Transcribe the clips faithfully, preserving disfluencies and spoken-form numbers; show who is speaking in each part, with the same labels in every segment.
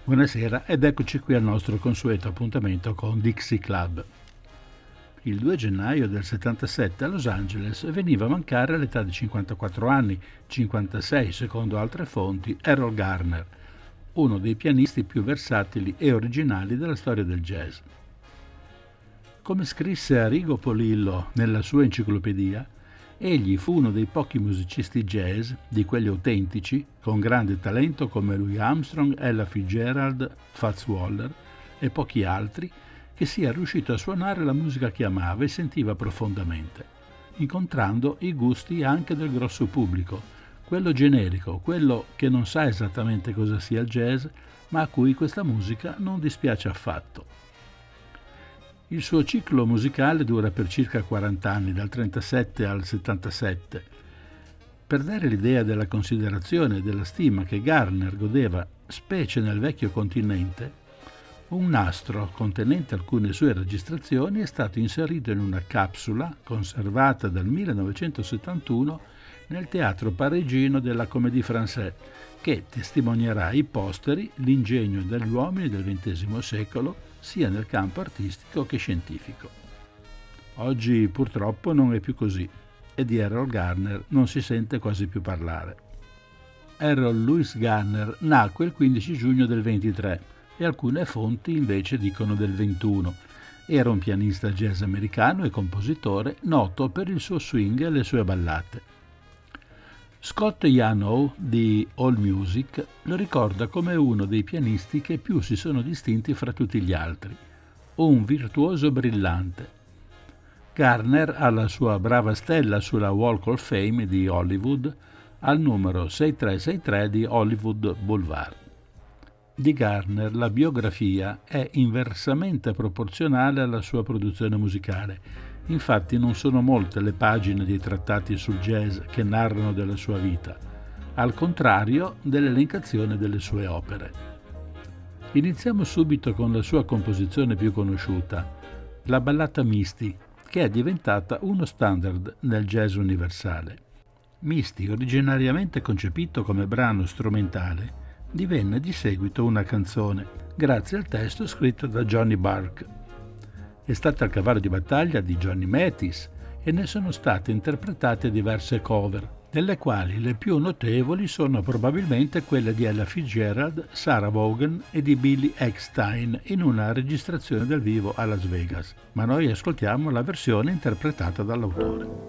Speaker 1: Buonasera ed eccoci qui al nostro consueto appuntamento con Dixie Club. Il due gennaio del settantasette a Los Angeles veniva a mancare all'età di cinquantaquattro anni, cinquantasei secondo altre fonti, Errol Garner, uno dei pianisti più versatili e originali della storia del jazz. Come scrisse Arrigo Polillo nella sua enciclopedia, egli fu uno dei pochi musicisti jazz, di quelli autentici, con grande talento come Louis Armstrong, Ella Fitzgerald, Fats Waller e pochi altri, che sia riuscito a suonare la musica che amava e sentiva profondamente, incontrando i gusti anche del grosso pubblico, quello generico, quello che non sa esattamente cosa sia il jazz, ma a cui questa musica non dispiace affatto. Il suo ciclo musicale dura per circa quaranta anni, dal trentasette al settantasette. Per dare l'idea della considerazione e della stima che Garner godeva, specie nel vecchio continente, un nastro contenente alcune sue registrazioni è stato inserito in una capsula conservata dal millenovecentosettantuno nel teatro parigino della Comédie Française, che testimonierà i posteri l'ingegno degli uomini del ventesimo secolo sia nel campo artistico che scientifico. Oggi purtroppo non è più così e di Errol Garner non si sente quasi più parlare. Errol Louis Garner nacque il quindici giugno del ventitré e alcune fonti invece dicono del ventuno. Era un pianista jazz americano e compositore noto per il suo swing e le sue ballate. Scott Yanow di AllMusic lo ricorda come uno dei pianisti che più si sono distinti fra tutti gli altri, un virtuoso brillante. Garner ha la sua brava stella sulla Walk of Fame di Hollywood al numero sei tre sei tre di Hollywood Boulevard. Di Garner la biografia è inversamente proporzionale alla sua produzione musicale. Infatti non sono molte le pagine dei trattati sul jazz che narrano della sua vita, al contrario dell'elencazione delle sue opere. Iniziamo subito con la sua composizione più conosciuta, la ballata Misty, che è diventata uno standard nel jazz universale. Misty, originariamente concepito come brano strumentale, divenne di seguito una canzone, grazie al testo scritto da Johnny Burke. È stata il cavallo di battaglia di Johnny Mathis e ne sono state interpretate diverse cover, delle quali le più notevoli sono probabilmente quelle di Ella Fitzgerald, Sarah Vaughan e di Billy Eckstine in una registrazione dal vivo a Las Vegas, ma noi ascoltiamo la versione interpretata dall'autore.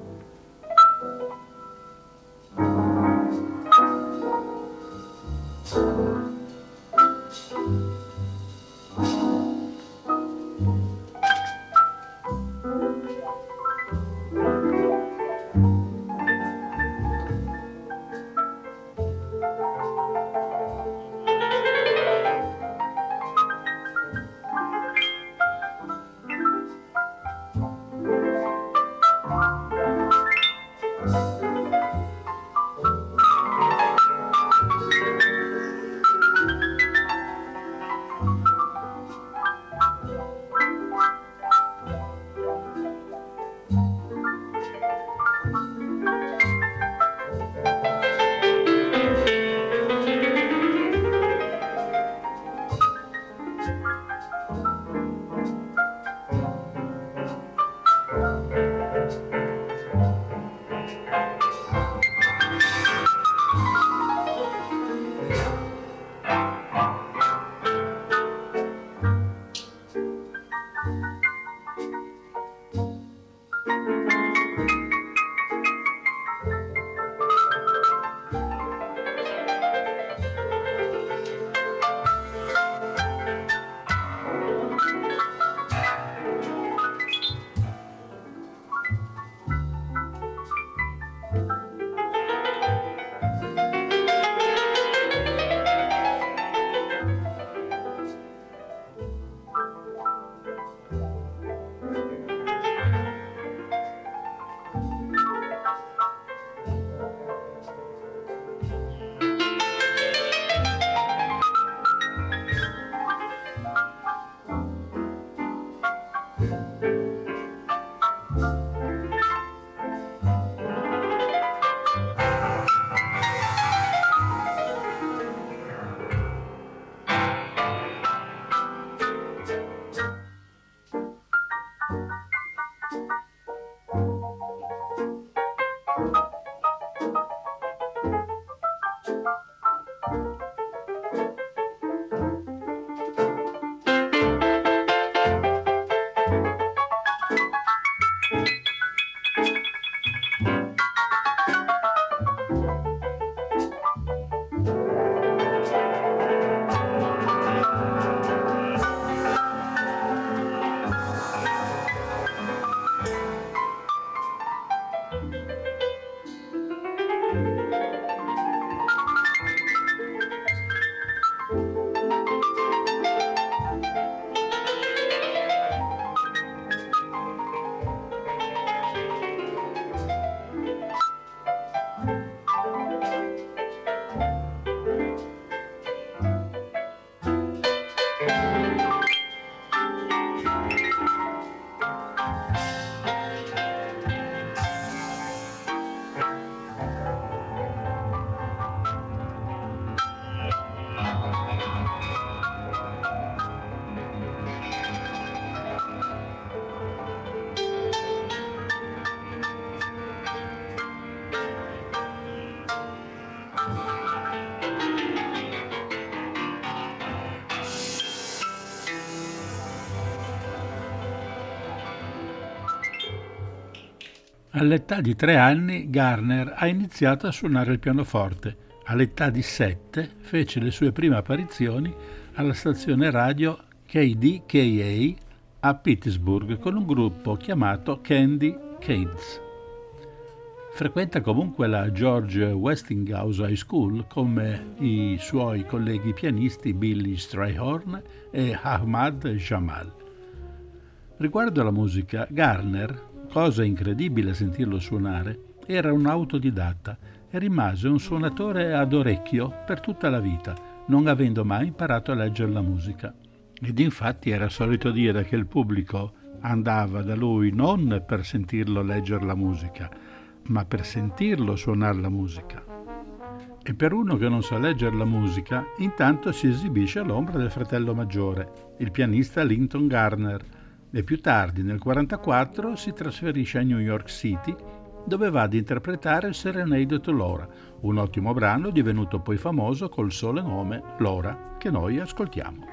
Speaker 1: All'età di tre anni Garner ha iniziato a suonare il pianoforte. All'età di sette fece le sue prime apparizioni alla stazione radio K D K A a Pittsburgh con un gruppo chiamato Candy Kids. Frequenta comunque la George Westinghouse High School come i suoi colleghi pianisti Billy Strayhorn e Ahmad Jamal. Riguardo alla musica, Garner, cosa incredibile sentirlo suonare, era un autodidatta e rimase un suonatore ad orecchio per tutta la vita, non avendo mai imparato a leggere la musica. Ed infatti era solito dire che il pubblico andava da lui non per sentirlo leggere la musica, ma per sentirlo suonare la musica. E per uno che non sa leggere la musica, intanto si esibisce all'ombra del fratello maggiore, il pianista Linton Garner, e più tardi, nel millenovecentoquarantaquattro, si trasferisce a New York City, dove va ad interpretare Serenade to Laura, un ottimo brano divenuto poi famoso col solo nome Laura, che noi ascoltiamo.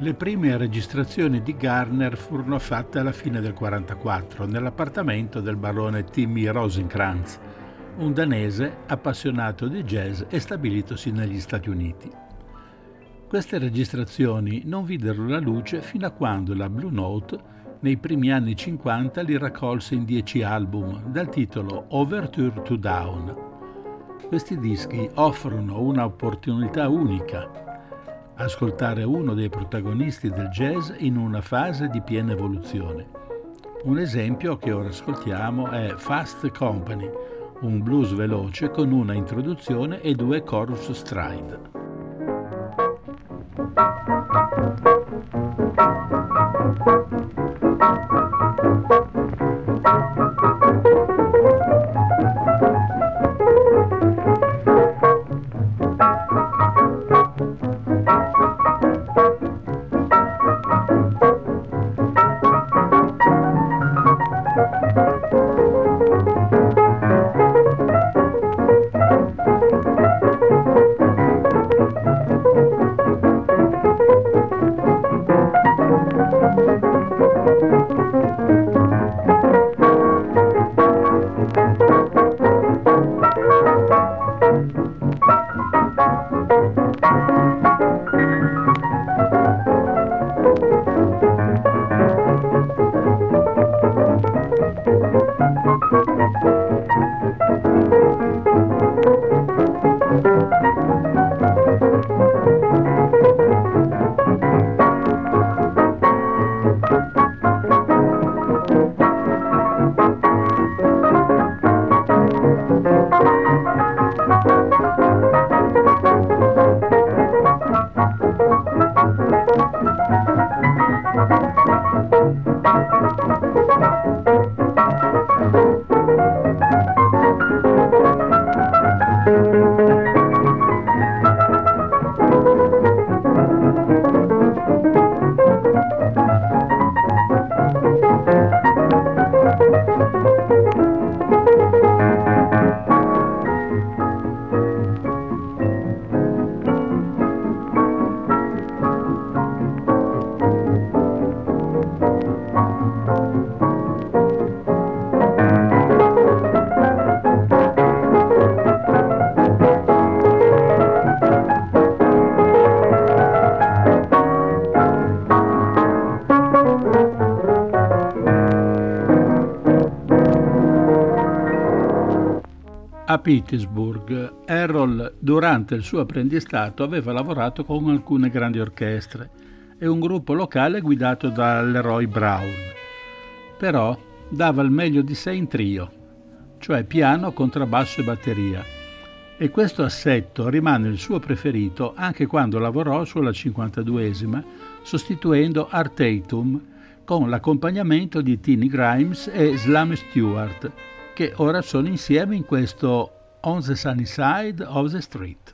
Speaker 1: Le prime registrazioni di Garner furono fatte alla fine del quarantaquattro nell'appartamento del barone Timmy Rosenkrantz, un danese appassionato di jazz e stabilitosi negli Stati Uniti. Queste registrazioni non videro la luce fino a quando la Blue Note nei primi anni cinquanta li raccolse in dieci album dal titolo Overture to Dawn. Questi dischi offrono un'opportunità unica: ascoltare uno dei protagonisti del jazz in una fase di piena evoluzione. Un esempio che ora ascoltiamo è Fast Company, un blues veloce con una introduzione e due chorus stride. A Pittsburgh, Errol durante il suo apprendistato aveva lavorato con alcune grandi orchestre e un gruppo locale guidato da Leroy Brown. Però dava il meglio di sé in trio, cioè piano, contrabbasso e batteria, e questo assetto rimane il suo preferito anche quando lavorò sulla cinquantaduesima, sostituendo Art Tatum con l'accompagnamento di Tiny Grimes e Slam Stewart, che ora sono insieme in questo On the Sunny Side of the Street.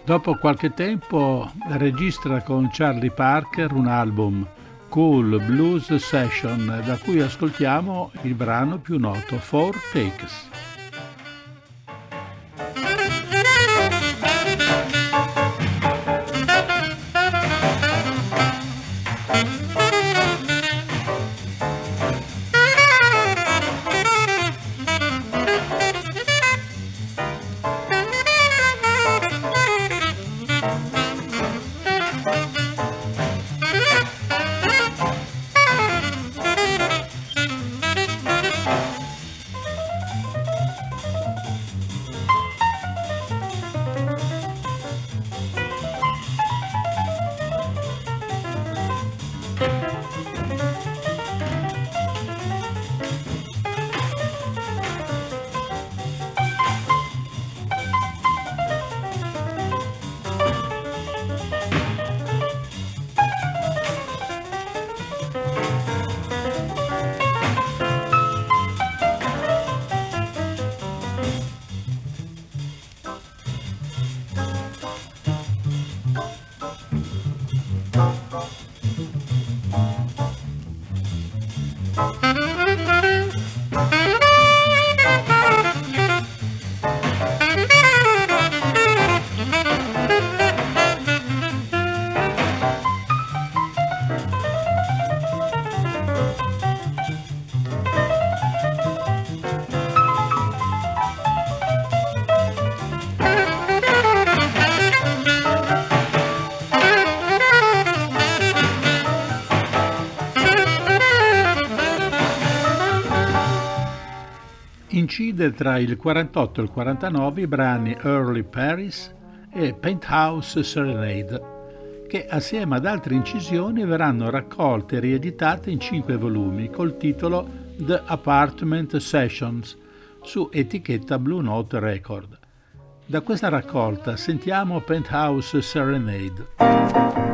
Speaker 1: Dopo qualche tempo registra con Charlie Parker un album, Cool Blues Session, da cui ascoltiamo il brano più noto, Four Takes. Incide tra il quarantotto e il quarantanove i brani Early Paris e Penthouse Serenade, che assieme ad altre incisioni verranno raccolte e rieditate in cinque volumi col titolo The Apartment Sessions su etichetta Blue Note Record. Da questa raccolta sentiamo Penthouse Serenade.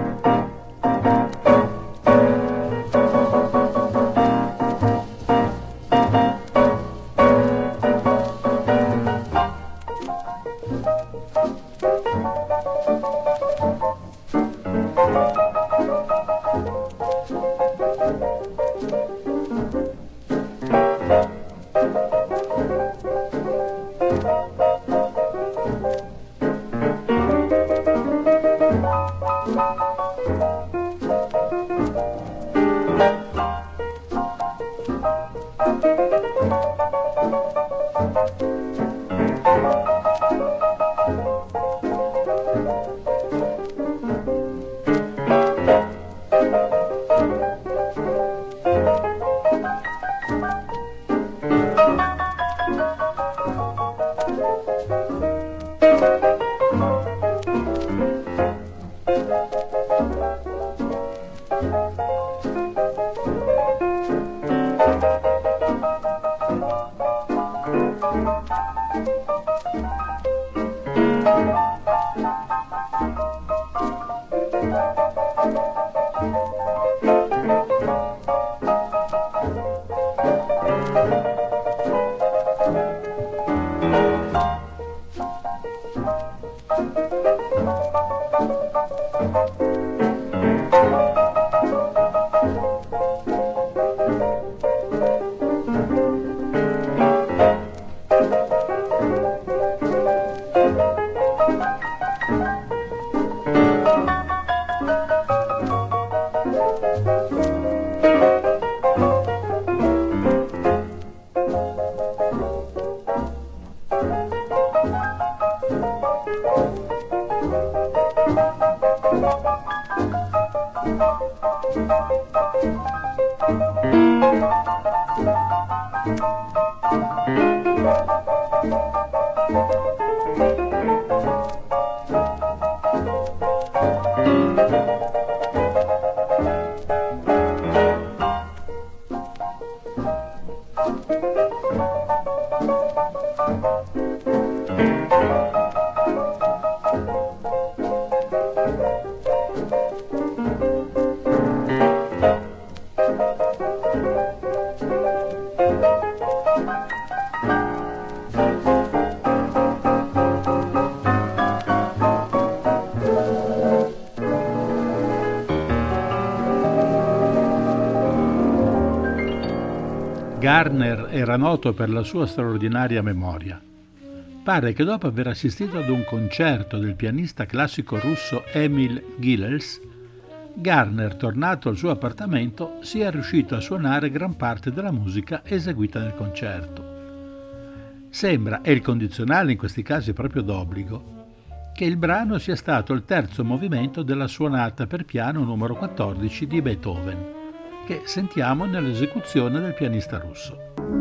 Speaker 1: Garner era noto per la sua straordinaria memoria. Pare che dopo aver assistito ad un concerto del pianista classico russo Emil Gilels, Garner, tornato al suo appartamento, sia riuscito a suonare gran parte della musica eseguita nel concerto. Sembra, e il condizionale in questi casi è proprio d'obbligo, che il brano sia stato il terzo movimento della sonata per piano numero quattordici di Beethoven, che sentiamo nell'esecuzione del pianista russo.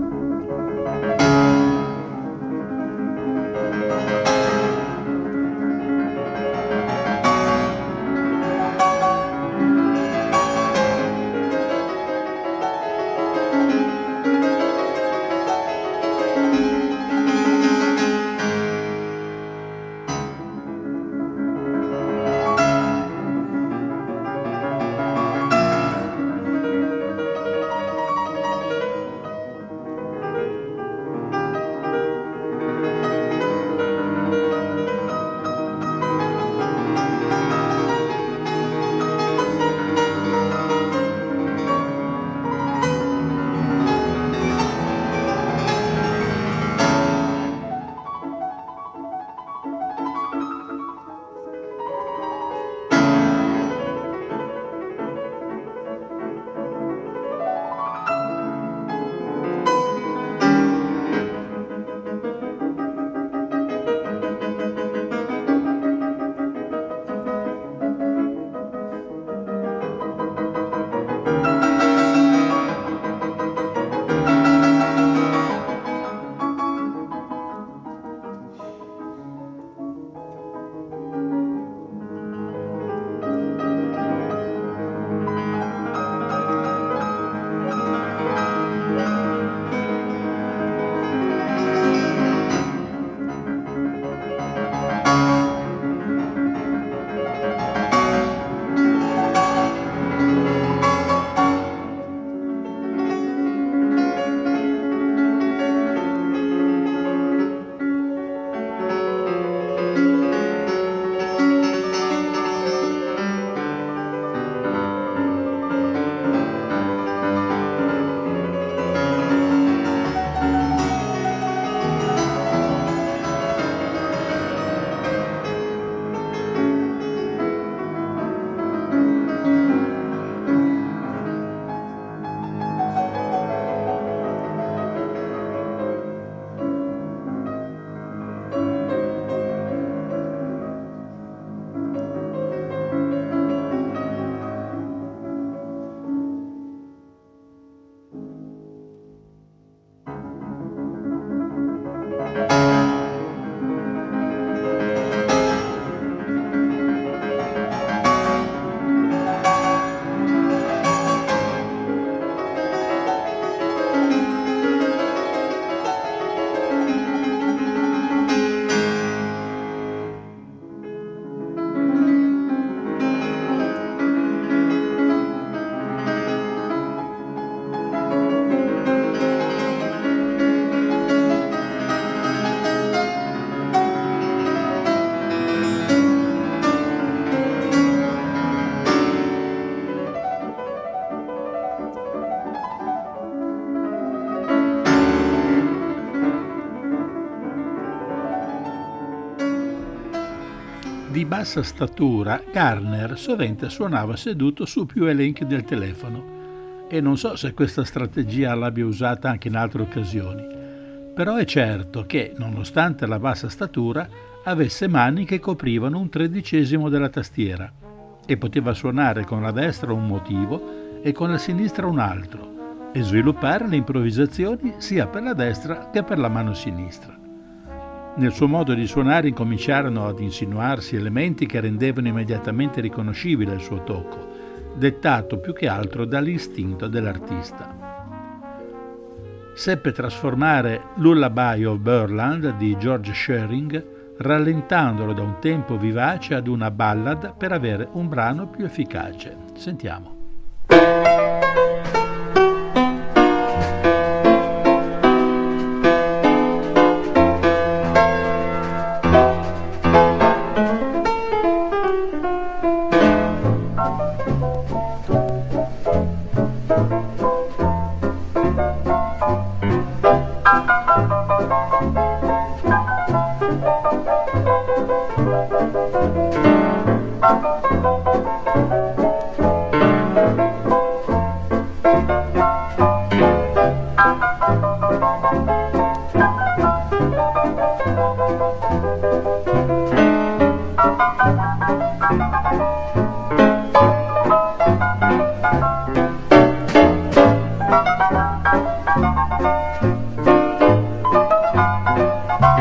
Speaker 1: Di bassa statura, Garner sovente suonava seduto su più elenchi del telefono e non so se questa strategia l'abbia usata anche in altre occasioni, però è certo che, nonostante la bassa statura, avesse mani che coprivano un tredicesimo della tastiera e poteva suonare con la destra un motivo e con la sinistra un altro e sviluppare le improvvisazioni sia per la destra che per la mano sinistra. Nel suo modo di suonare incominciarono ad insinuarsi elementi che rendevano immediatamente riconoscibile il suo tocco, dettato più che altro dall'istinto dell'artista. Seppe trasformare Lullaby of Burland di George Shearing, rallentandolo da un tempo vivace ad una ballad per avere un brano più efficace. Sentiamo.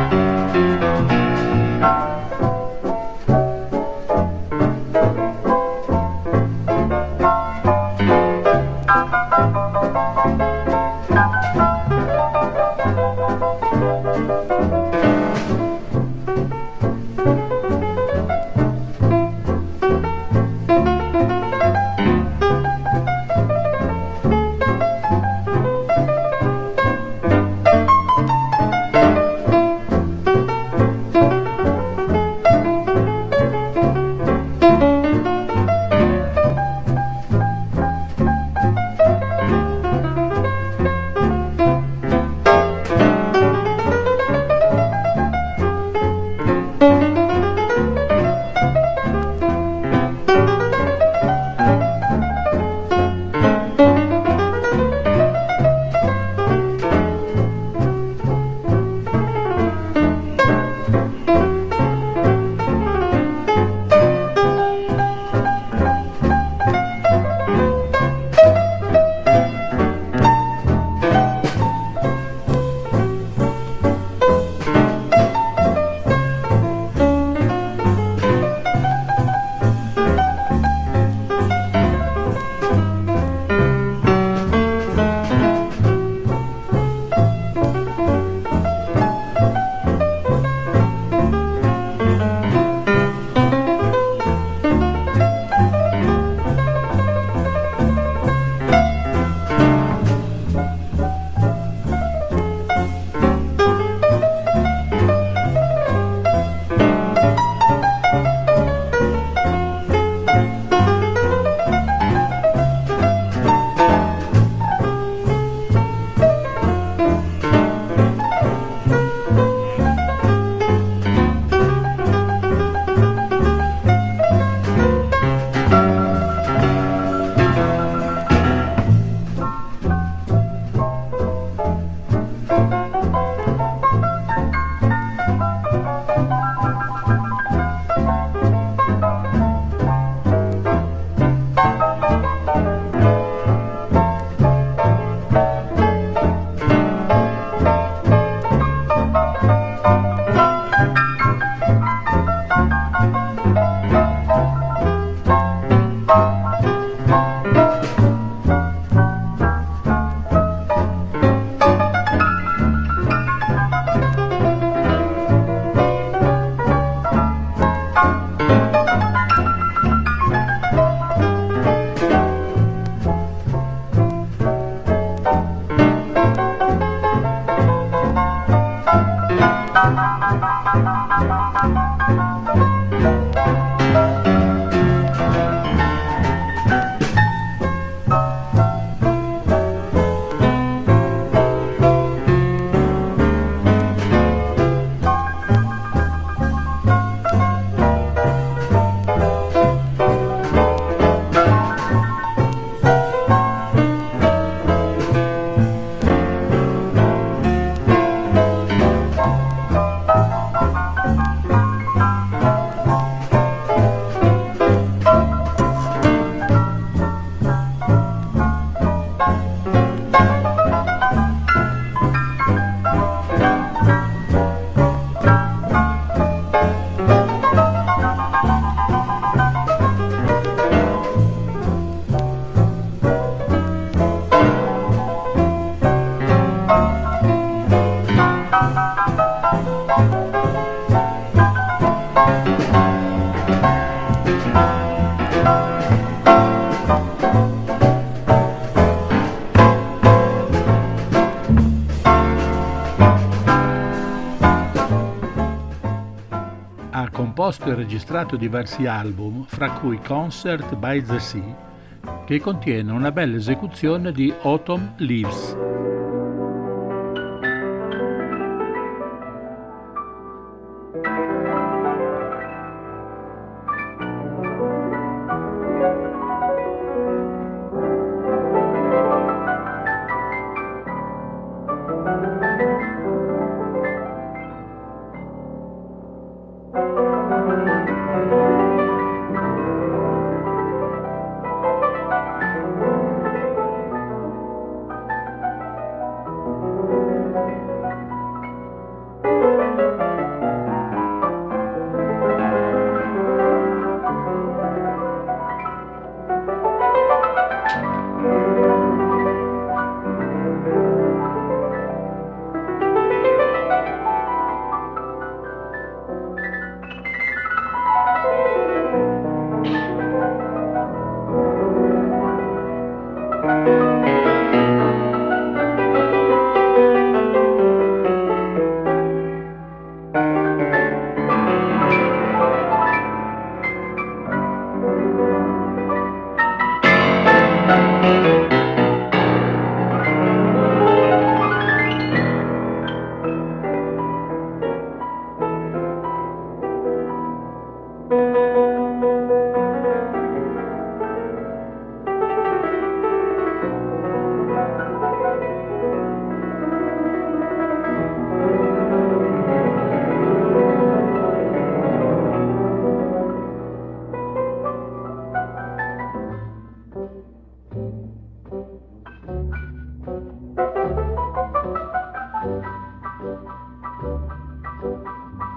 Speaker 1: Ha composto e registrato diversi album, fra cui Concert by the Sea, che contiene una bella esecuzione di Autumn Leaves.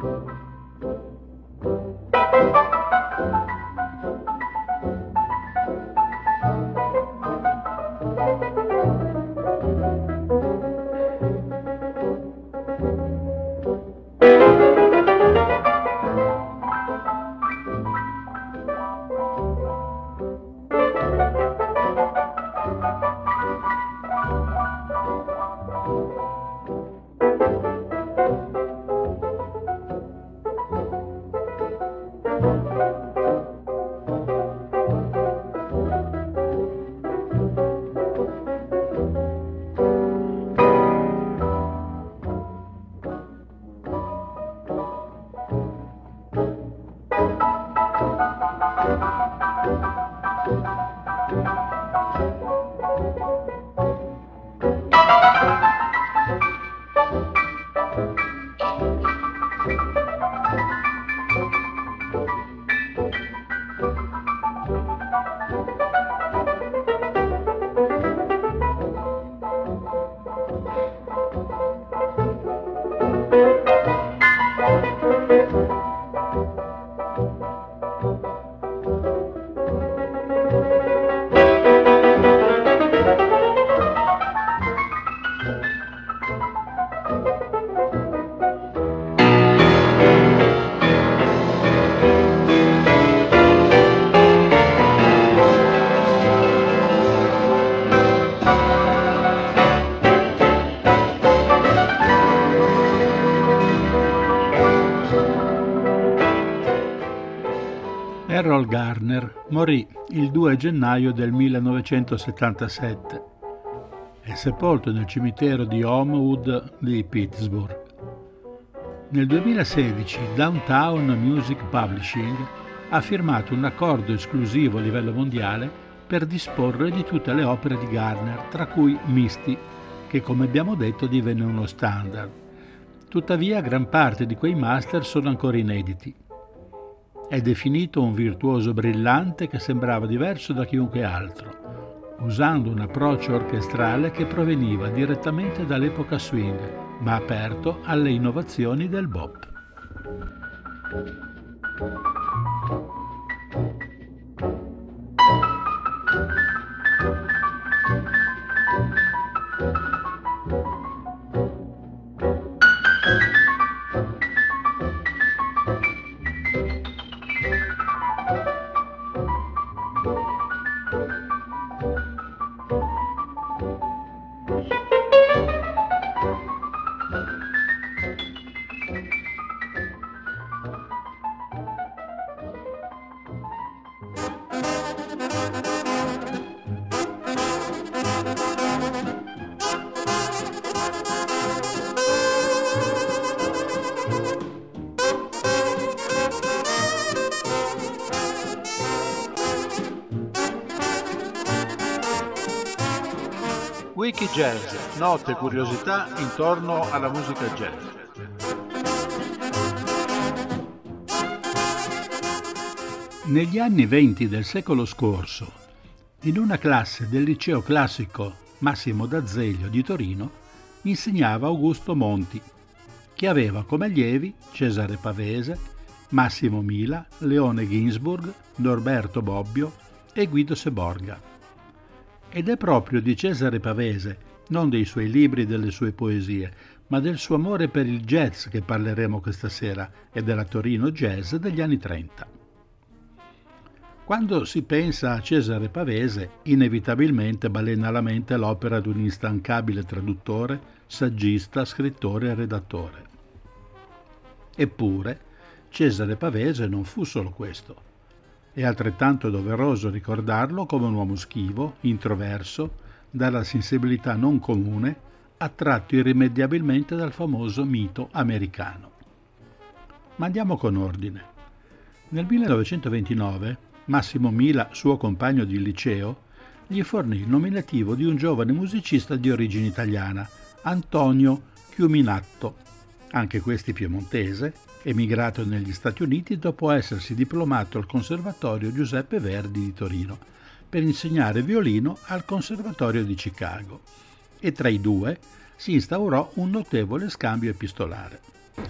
Speaker 1: Errol Garner morì il due gennaio del millenovecentosettantasette. È sepolto nel cimitero di Homewood di Pittsburgh. Nel duemilasedici Downtown Music Publishing ha firmato un accordo esclusivo a livello mondiale per disporre di tutte le opere di Garner, tra cui Misty, che come abbiamo detto divenne uno standard. Tuttavia gran parte di quei master sono ancora inediti. È definito un virtuoso brillante che sembrava diverso da chiunque altro, usando un approccio orchestrale che proveniva direttamente dall'epoca swing, ma aperto alle innovazioni del bop.
Speaker 2: Wiki Jazz, note e curiosità intorno alla musica jazz.
Speaker 1: Negli anni venti del secolo scorso, in una classe del liceo classico Massimo d'Azeglio di Torino, insegnava Augusto Monti, che aveva come allievi Cesare Pavese, Massimo Mila, Leone Ginsburg, Norberto Bobbio e Guido Seborga. Ed è proprio di Cesare Pavese, non dei suoi libri e delle sue poesie, ma del suo amore per il jazz che parleremo questa sera e della Torino Jazz degli anni trenta. Quando si pensa a Cesare Pavese, inevitabilmente balena alla mente l'opera di un instancabile traduttore, saggista, scrittore e redattore. Eppure, Cesare Pavese non fu solo questo. È altrettanto doveroso ricordarlo come un uomo schivo, introverso, dalla sensibilità non comune, attratto irrimediabilmente dal famoso mito americano. Ma andiamo con ordine. Nel millenovecentoventinove Massimo Mila, suo compagno di liceo, gli fornì il nominativo di un giovane musicista di origine italiana, Antonio Chiuminatto, anche questi piemontese, emigrato negli Stati Uniti dopo essersi diplomato al Conservatorio Giuseppe Verdi di Torino per insegnare violino al Conservatorio di Chicago, e tra i due si instaurò un notevole scambio epistolare.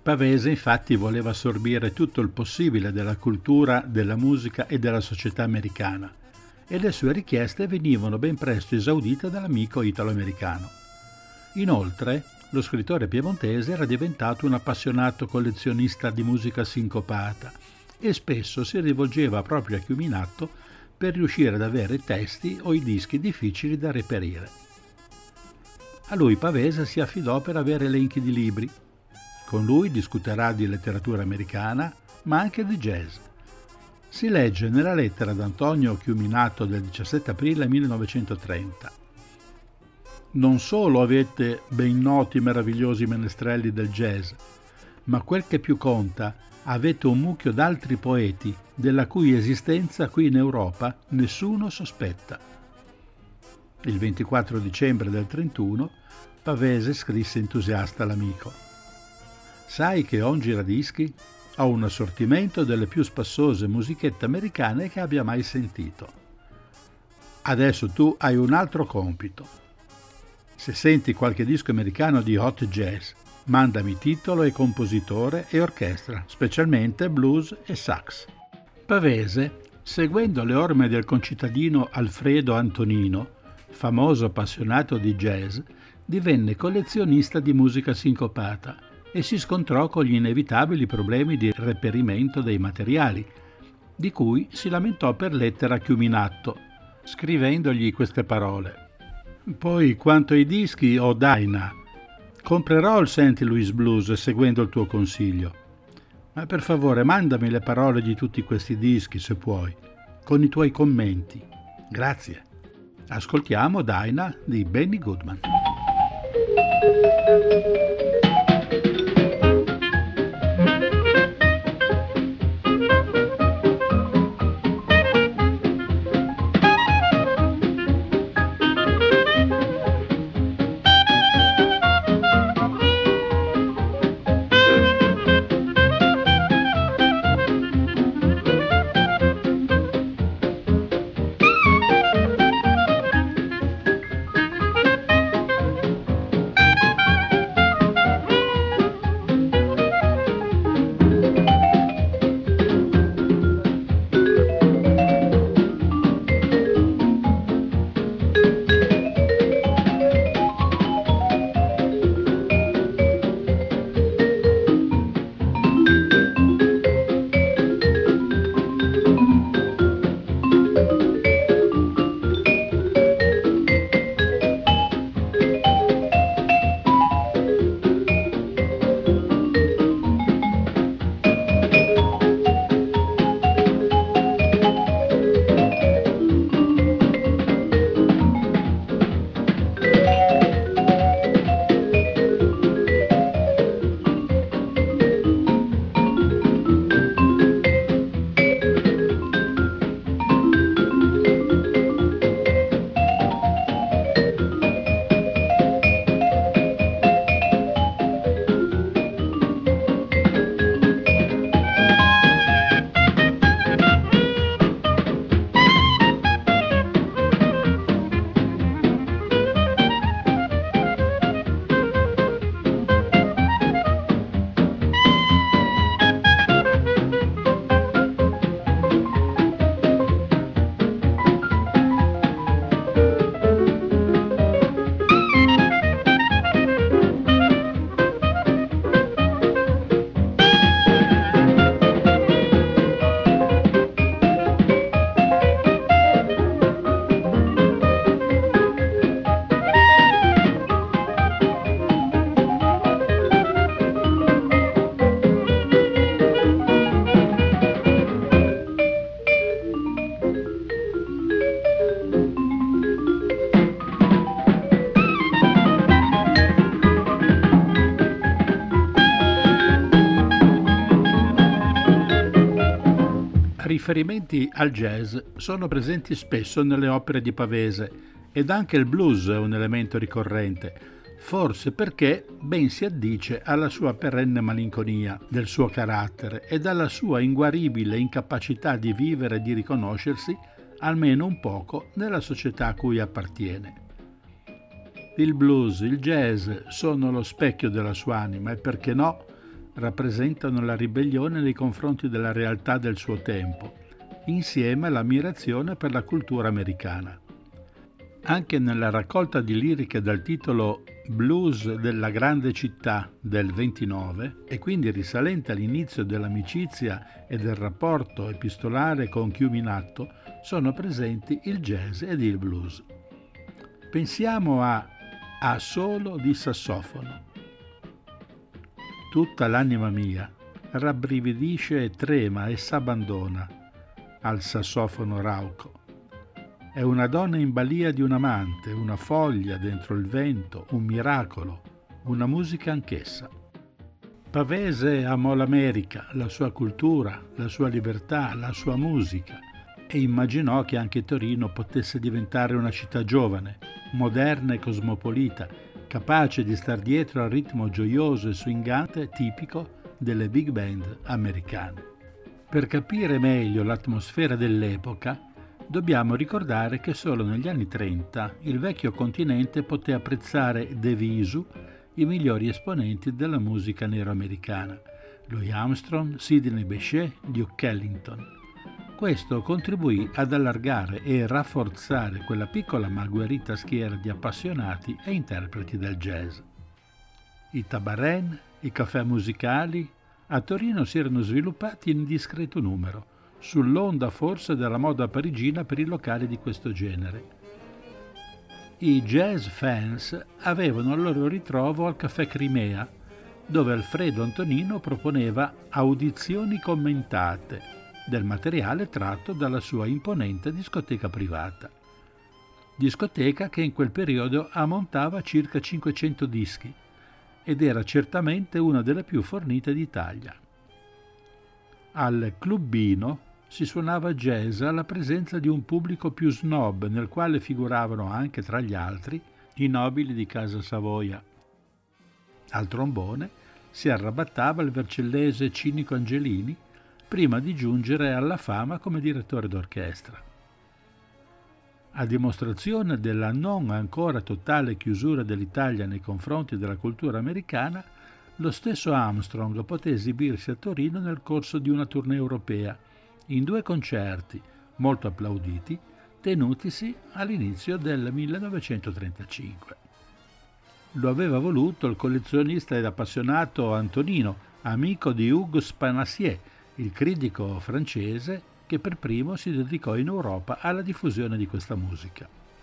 Speaker 1: Pavese infatti voleva assorbire tutto il possibile della cultura, della musica e della società americana, e le sue richieste venivano ben presto esaudite dall'amico italo-americano. Inoltre, lo scrittore piemontese era diventato un appassionato collezionista di musica sincopata e spesso si rivolgeva proprio a Chiuminatto per riuscire ad avere i testi o i dischi difficili da reperire. A lui Pavese si affidò per avere elenchi di libri. Con lui discuterà di letteratura americana, ma anche di jazz. Si legge nella lettera d'Antonio Chiuminato del diciassette aprile millenovecentotrenta. Non solo avete ben noti meravigliosi menestrelli del jazz, ma quel che più conta, avete un mucchio d'altri poeti della cui esistenza qui in Europa nessuno sospetta. Il ventiquattro dicembre del trentuno Pavese scrisse entusiasta all'amico: «Sai che ho un giradischi? Ho un assortimento delle più spassose musichette americane che abbia mai sentito. Adesso tu hai un altro compito. Se senti qualche disco americano di hot jazz, mandami titolo e compositore e orchestra, specialmente blues e sax». Pavese, seguendo le orme del concittadino Alfredo Antonino, famoso appassionato di jazz, divenne collezionista di musica sincopata e si scontrò con gli inevitabili problemi di reperimento dei materiali, di cui si lamentò per lettera a Chiuminatto, scrivendogli queste parole: «Poi, quanto ai dischi, ho Dinah. Comprerò il Saint Louis Blues seguendo il tuo consiglio. Ma per favore mandami le parole di tutti questi dischi, se puoi, con i tuoi commenti. Grazie». Ascoltiamo Dinah di Benny Goodman. Riferimenti al jazz sono presenti spesso nelle opere di Pavese ed anche il blues è un elemento ricorrente, forse perché ben si addice alla sua perenne malinconia del suo carattere e alla sua inguaribile incapacità di vivere e di riconoscersi, almeno un poco, nella società a cui appartiene. Il blues, il jazz sono lo specchio della sua anima e, perché no, rappresentano la ribellione nei confronti della realtà del suo tempo, insieme all'ammirazione per la cultura americana. Anche nella raccolta di liriche dal titolo Blues della grande città del ventinove, e quindi risalente all'inizio dell'amicizia e del rapporto epistolare con Chiuminatto, sono presenti il jazz ed il blues. Pensiamo a A solo di sassofono. Tutta l'anima mia rabbrividisce e trema e s'abbandona al sassofono rauco. È una donna in balia di un amante, una foglia dentro il vento, un miracolo, una musica anch'essa. Pavese amò l'America, la sua cultura, la sua libertà, la sua musica e immaginò che anche Torino potesse diventare una città giovane, moderna e cosmopolita, capace di star dietro al ritmo gioioso e swingante tipico delle big band americane. Per capire meglio l'atmosfera dell'epoca, dobbiamo ricordare che solo negli anni trenta il vecchio continente poté apprezzare de visu i migliori esponenti della musica nero-americana, Louis Armstrong, Sidney Bechet, Duke Ellington. Questo contribuì ad allargare e rafforzare quella piccola ma agguerrita schiera di appassionati e interpreti del jazz. I tabaren, i caffè musicali, a Torino si erano sviluppati in discreto numero, sull'onda forse della moda parigina per i locali di questo genere. I jazz fans avevano il loro ritrovo al Caffè Crimea, dove Alfredo Antonino proponeva audizioni commentate del materiale tratto dalla sua imponente discoteca privata. Discoteca che in quel periodo ammontava circa cinquecento dischi ed era certamente una delle più fornite d'Italia. Al Clubbino si suonava jazz alla presenza di un pubblico più snob, nel quale figuravano anche tra gli altri i nobili di Casa Savoia. Al trombone si arrabattava il vercellese Cinico Angelini, prima di giungere alla fama come direttore d'orchestra. A dimostrazione della non ancora totale chiusura dell'Italia nei confronti della cultura americana, lo stesso Armstrong poté esibirsi a Torino nel corso di una tournée europea, in due concerti, molto applauditi, tenutisi all'inizio del millenovecentotrentacinque. Lo aveva voluto il collezionista ed appassionato Antonino, amico di Hugues Spanassier, il critico francese che per primo si dedicò in Europa alla diffusione di questa musica.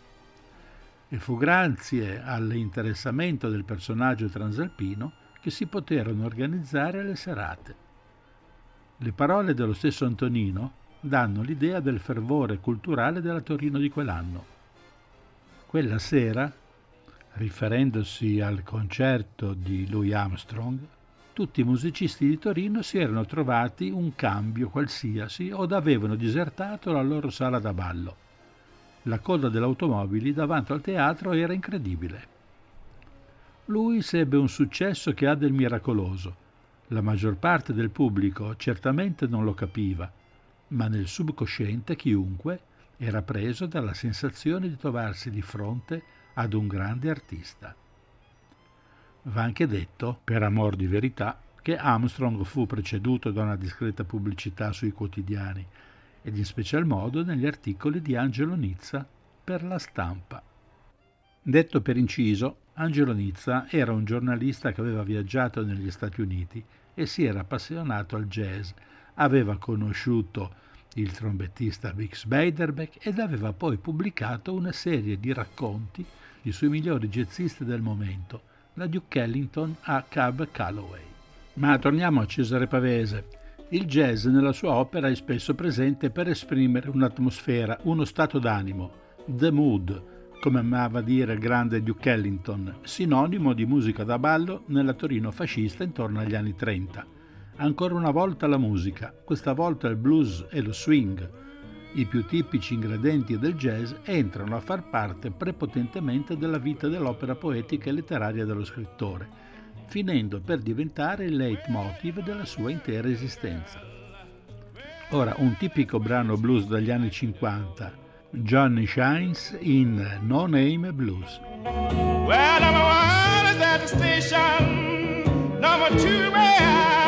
Speaker 1: E fu grazie all'interessamento del personaggio transalpino che si poterono organizzare le serate. Le parole dello stesso Antonino danno l'idea del fervore culturale della Torino di quell'anno. Quella sera, riferendosi al concerto di Louis Armstrong, tutti i musicisti di Torino si erano trovati un cambio qualsiasi o avevano disertato la loro sala da ballo. La coda delle automobili davanti al teatro era incredibile. Louis ebbe un successo che ha del miracoloso. La maggior parte del pubblico certamente non lo capiva, ma nel subconsciente chiunque era preso dalla sensazione di trovarsi di fronte ad un grande artista. Va anche detto, per amor di verità, che Armstrong fu preceduto da una discreta pubblicità sui quotidiani ed in special modo negli articoli di Angelo Nizza per La Stampa. Detto per inciso, Angelo Nizza era un giornalista che aveva viaggiato negli Stati Uniti e si era appassionato al jazz, aveva conosciuto il trombettista Bix Beiderbecke ed aveva poi pubblicato una serie di racconti sui migliori jazzisti del momento, da Duke Ellington a Cab Calloway. Ma torniamo a Cesare Pavese. Il jazz nella sua opera è spesso presente per esprimere un'atmosfera, uno stato d'animo, the mood, come amava dire il grande Duke Ellington, sinonimo di musica da ballo nella Torino fascista intorno agli anni trenta. Ancora una volta la musica, questa volta il blues e lo swing, i più tipici ingredienti del jazz, entrano a far parte prepotentemente della vita dell'opera poetica e letteraria dello scrittore, finendo per diventare il leitmotiv della sua intera esistenza. Ora, un tipico brano blues dagli anni cinquanta, Johnny Shines in No Name Blues.
Speaker 3: Well, number one is at the station, number two, man.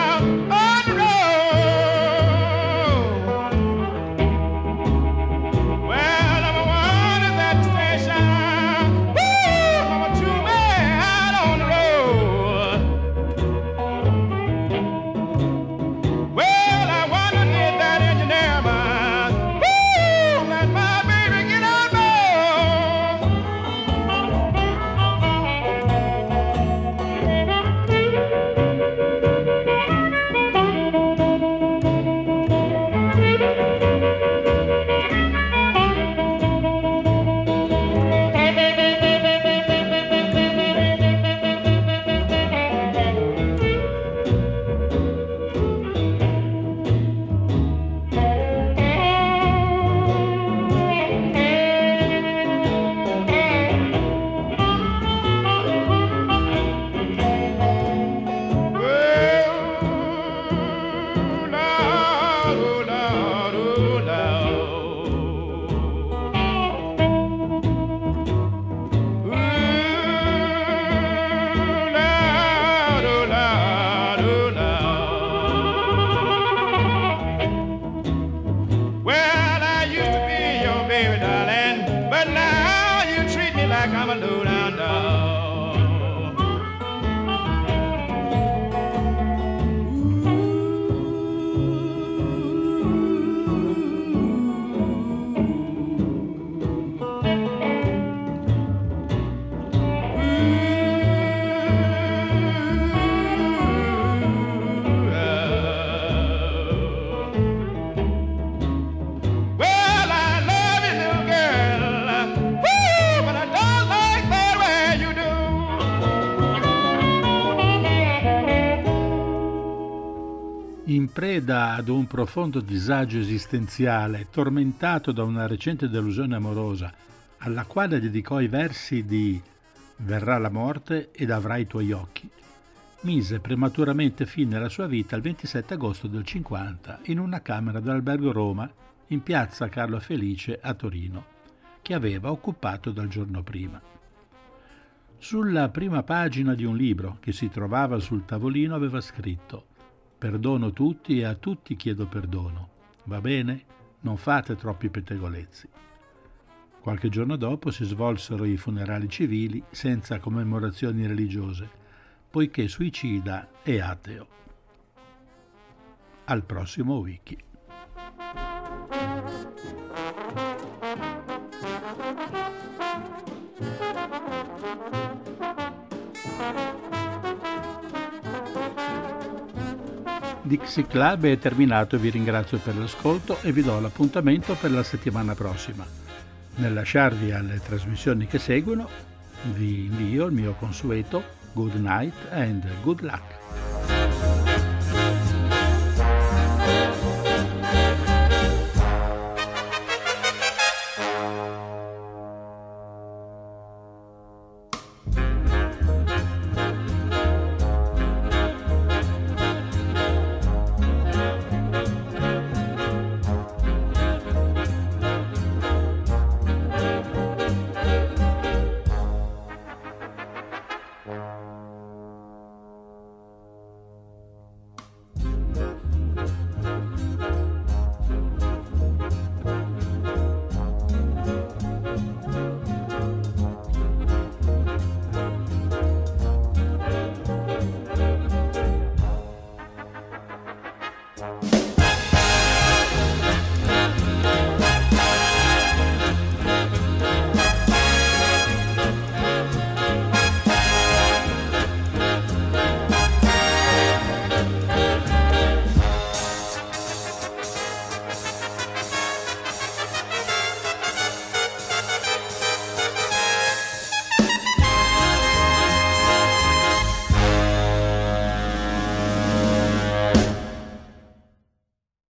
Speaker 1: in preda ad un profondo disagio esistenziale, tormentato da una recente delusione amorosa, alla quale dedicò i versi di Verrà la morte ed avrai i tuoi occhi, mise prematuramente fine alla sua vita il ventisette agosto del cinquanta in una camera dell'Albergo Roma in piazza Carlo Felice a Torino, che aveva occupato dal giorno prima. Sulla prima pagina di un libro che si trovava sul tavolino aveva scritto: «Perdono tutti e a tutti chiedo perdono. Va bene? Non fate troppi pettegolezzi». Qualche giorno dopo si svolsero i funerali civili senza commemorazioni religiose, poiché suicida e ateo. Al prossimo wiki. Dixie Club è terminato, vi ringrazio per l'ascolto e vi do l'appuntamento per la settimana prossima. Nel lasciarvi alle trasmissioni che seguono, vi invio il mio consueto Good night and good luck.
Speaker 3: Bye.